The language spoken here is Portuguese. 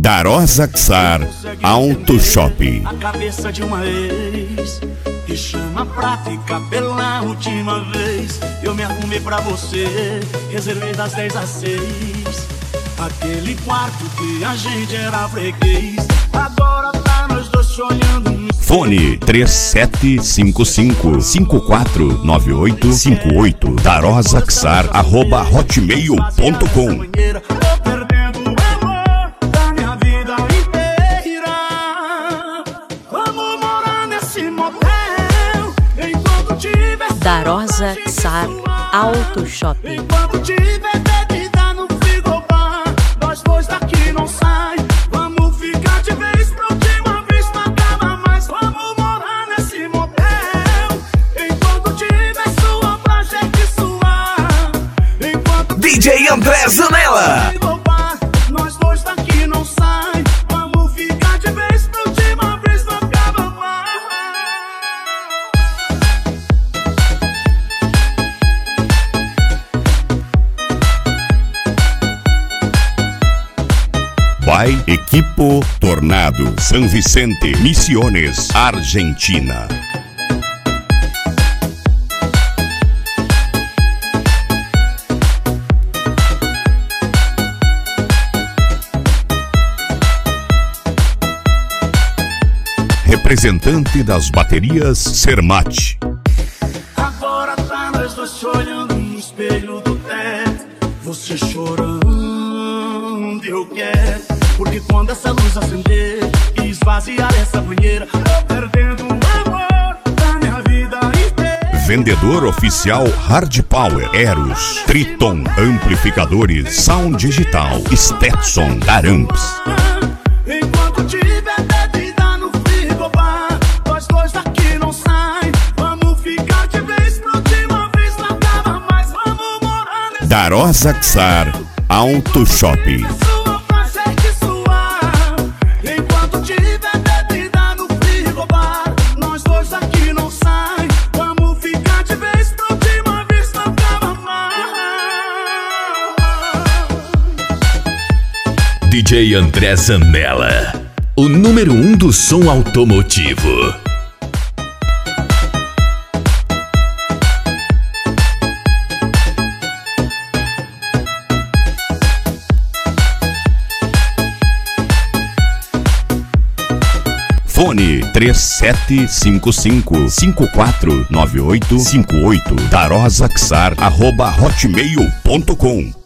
Darosa Xar Auto Shop. A cabeça de uma ex que chama pra ficar pela última vez. Eu me arrumei pra você, reservei das 10 às 6 aquele quarto que a gente era freguês. Agora tá nós dois se olhando. Fone 3755-549858 darosaxar@hotmail.com. Darosa Xar Auto Shop. Enquanto tiver bebida no frigobar, nós dois daqui não sai. Vamos ficar de vez pra última vez, não acaba mais. Vamos morar nesse motel. Enquanto tiver sua pra gente suar. Enquanto DJ André Zanella. Nós dois daqui não sai. Vamos ficar de vez pra última vez, não acaba mais. By Equipo Tornado, San Vicente, Misiones, Argentina. Representante das baterias Sermate. Agora tá nós dois se olhando no espelho do teto. Você chorando, eu quero. Porque quando essa luz acender e esvaziar essa banheira, tô perdendo o amor da minha vida inteira. Vendedor oficial Hard Power, Eros, Triton, Amplificadores, Sound Digital, Stetson, Taramps. Enquanto tiver bebida no frigobar, nós dois daqui não sai. Vamos ficar de vez pra última vez, não acaba mais. Vamos morar nesse Darosa Xar Auto Shop. DJ André Zanella, o número 1 do som automotivo. Fone 3755-549858 darosaxar@hotmail.com.